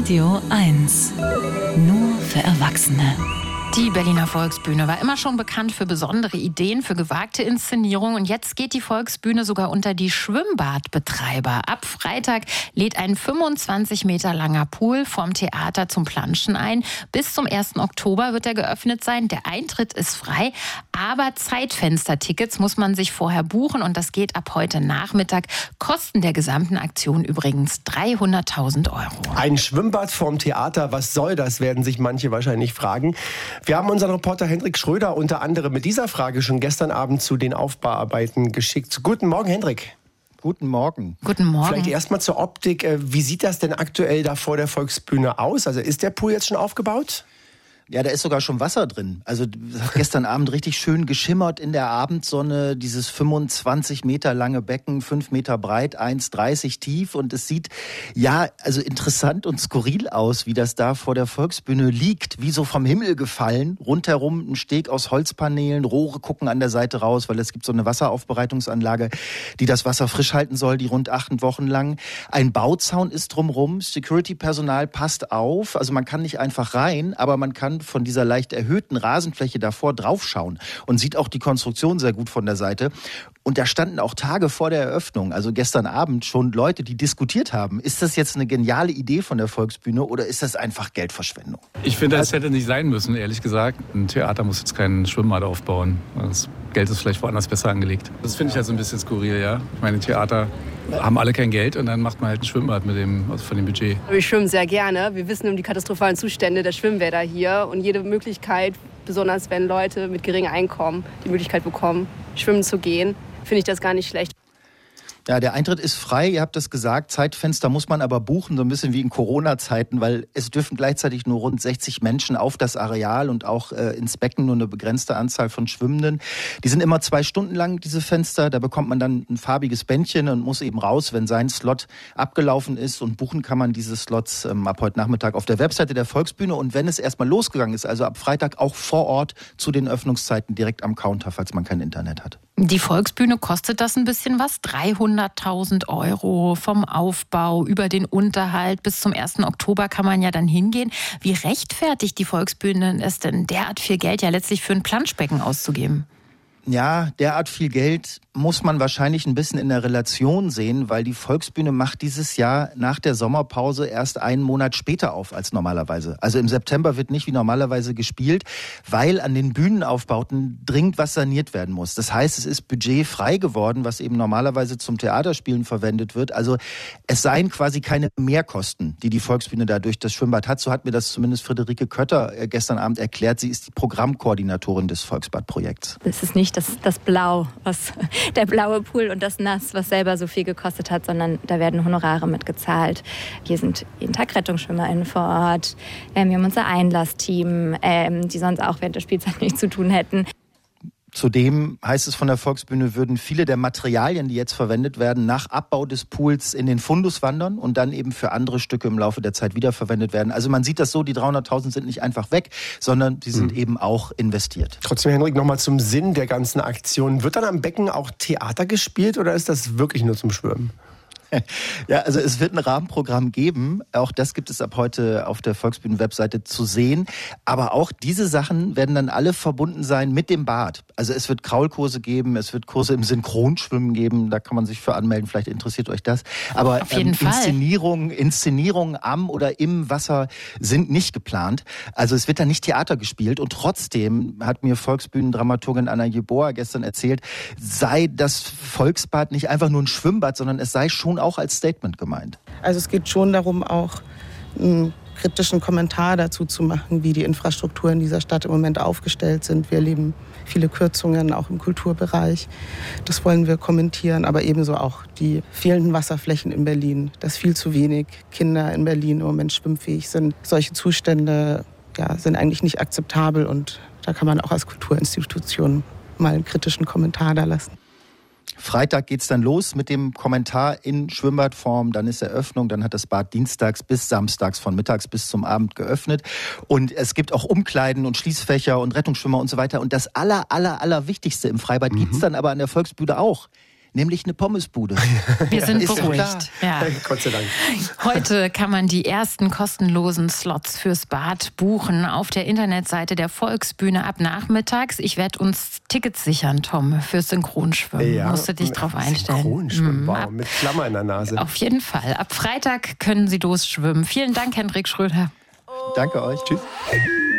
Radio 1. Nur für Erwachsene. Die Berliner Volksbühne war immer schon bekannt für besondere Ideen, für gewagte Inszenierungen. Und jetzt geht die Volksbühne sogar unter die Schwimmbadbetreiber. Ab Freitag lädt ein 25 Meter langer Pool vom Theater zum Planschen ein. Bis zum 1. Oktober wird er geöffnet sein. Der Eintritt ist frei, aber Zeitfenstertickets muss man sich vorher buchen. Und das geht ab heute Nachmittag. Kosten der gesamten Aktion übrigens 300.000 €. Ein Schwimmbad vorm Theater, was soll das, werden sich manche wahrscheinlich fragen. Wir haben unseren Reporter Hendrik Schröder unter anderem mit dieser Frage schon gestern Abend zu den Aufbauarbeiten geschickt. Guten Morgen, Hendrik. Guten Morgen. Guten Morgen. Vielleicht erstmal zur Optik. Wie sieht das denn aktuell da vor der Volksbühne aus? Also ist der Pool jetzt schon aufgebaut? Ja, da ist sogar schon Wasser drin. Also das hat gestern Abend richtig schön geschimmert in der Abendsonne. Dieses 25 Meter lange Becken, 5 Meter breit, 1,30 tief. Und es sieht ja also interessant und skurril aus, wie das da vor der Volksbühne liegt. Wie so vom Himmel gefallen. Rundherum ein Steg aus Holzpaneelen. Rohre gucken an der Seite raus, weil es gibt so eine Wasseraufbereitungsanlage, die das Wasser frisch halten soll, die rund 8 Wochen lang. Ein Bauzaun ist drumherum. Security-Personal passt auf. Also man kann nicht einfach rein, aber man kann von dieser leicht erhöhten Rasenfläche davor draufschauen und sieht auch die Konstruktion sehr gut von der Seite. Und da standen auch Tage vor der Eröffnung, also gestern Abend, schon Leute, die diskutiert haben. Ist das jetzt eine geniale Idee von der Volksbühne oder ist das einfach Geldverschwendung? Ich finde, das hätte nicht sein müssen, ehrlich gesagt. Ein Theater muss jetzt keinen Schwimmbad aufbauen. Das Geld ist vielleicht woanders besser angelegt. Das finde ich halt so ein bisschen skurril, ja. Ich meine, Theater haben alle kein Geld und dann macht man halt ein Schwimmbad von dem Budget. Wir schwimmen sehr gerne. Wir wissen um die katastrophalen Zustände der Schwimmbäder hier und jede Möglichkeit, besonders wenn Leute mit geringem Einkommen die Möglichkeit bekommen, schwimmen zu gehen, finde ich das gar nicht schlecht. Ja, der Eintritt ist frei, ihr habt das gesagt. Zeitfenster muss man aber buchen, so ein bisschen wie in Corona-Zeiten, weil es dürfen gleichzeitig nur rund 60 Menschen auf das Areal und auch ins Becken nur eine begrenzte Anzahl von Schwimmenden. Die sind immer 2 Stunden lang, diese Fenster. Da bekommt man dann ein farbiges Bändchen und muss eben raus, wenn sein Slot abgelaufen ist. Und buchen kann man diese Slots ab heute Nachmittag auf der Webseite der Volksbühne. Und wenn es erstmal losgegangen ist, also ab Freitag auch vor Ort zu den Öffnungszeiten direkt am Counter, falls man kein Internet hat. Die Volksbühne kostet das ein bisschen was? 300.000 € vom Aufbau über den Unterhalt. Bis zum 1. Oktober kann man ja dann hingehen. Wie rechtfertigt die Volksbühne es denn, derart viel Geld ja letztlich für ein Planschbecken auszugeben? Ja, derart viel Geld muss man wahrscheinlich ein bisschen in der Relation sehen, weil die Volksbühne macht dieses Jahr nach der Sommerpause erst einen Monat später auf als normalerweise. Also im September wird nicht wie normalerweise gespielt, weil an den Bühnenaufbauten dringend was saniert werden muss. Das heißt, es ist budgetfrei geworden, was eben normalerweise zum Theaterspielen verwendet wird. Also es seien quasi keine Mehrkosten, die die Volksbühne da durch das Schwimmbad hat. So hat mir das zumindest Friederike Kötter gestern Abend erklärt. Sie ist die Programmkoordinatorin des Volksbadprojekts. Es ist nicht das Blau, der blaue Pool und das Nass, was selber so viel gekostet hat, sondern da werden Honorare mitgezahlt. Hier sind jeden Tag RettungsschwimmerInnen vor Ort. Wir haben unser Einlassteam, die sonst auch während der Spielzeit nichts zu tun hätten. Zudem heißt es von der Volksbühne, würden viele der Materialien, die jetzt verwendet werden, nach Abbau des Pools in den Fundus wandern und dann eben für andere Stücke im Laufe der Zeit wiederverwendet werden. Also man sieht das so, die 300.000 sind nicht einfach weg, sondern sie sind eben auch investiert. Trotzdem, Hendrik, nochmal zum Sinn der ganzen Aktion. Wird dann am Becken auch Theater gespielt oder ist das wirklich nur zum Schwimmen? Ja, also es wird ein Rahmenprogramm geben. Auch das gibt es ab heute auf der Volksbühnen-Webseite zu sehen. Aber auch diese Sachen werden dann alle verbunden sein mit dem Bad. Also es wird Kraulkurse geben, es wird Kurse im Synchronschwimmen geben. Da kann man sich für anmelden, vielleicht interessiert euch das. Aber auf jeden Fall. Inszenierungen am oder im Wasser sind nicht geplant. Also es wird da nicht Theater gespielt. Und trotzdem hat mir Volksbühnendramaturgin Anna Jeboa gestern erzählt, sei das Volksbad nicht einfach nur ein Schwimmbad, sondern es sei schon auch als Statement gemeint. Also es geht schon darum, auch einen kritischen Kommentar dazu zu machen, wie die Infrastrukturen dieser Stadt im Moment aufgestellt sind. Wir erleben viele Kürzungen, auch im Kulturbereich. Das wollen wir kommentieren, aber ebenso auch die fehlenden Wasserflächen in Berlin, dass viel zu wenig Kinder in Berlin im Moment schwimmfähig sind. Solche Zustände sind eigentlich nicht akzeptabel und da kann man auch als Kulturinstitution mal einen kritischen Kommentar da lassen. Freitag geht's dann los mit dem Kommentar in Schwimmbadform. Dann ist Eröffnung, dann hat das Bad dienstags bis samstags von mittags bis zum Abend geöffnet. Und es gibt auch Umkleiden und Schließfächer und Rettungsschwimmer und so weiter. Und das Allerwichtigste im Freibad gibt's dann aber an der Volksbühne auch. nämlich eine Pommesbude. Wir sind Ist beruhigt. Ja. Gott sei Dank. Heute kann man die ersten kostenlosen Slots fürs Bad buchen auf der Internetseite der Volksbühne ab nachmittags. Ich werde uns Tickets sichern, Tom, fürs Synchronschwimmen. Ja, Musst du dich drauf einstellen. Synchronschwimmen, wow, mit Klammer in der Nase. Auf jeden Fall. Ab Freitag können Sie losschwimmen. Vielen Dank, Hendrik Schröder. Danke euch. Tschüss.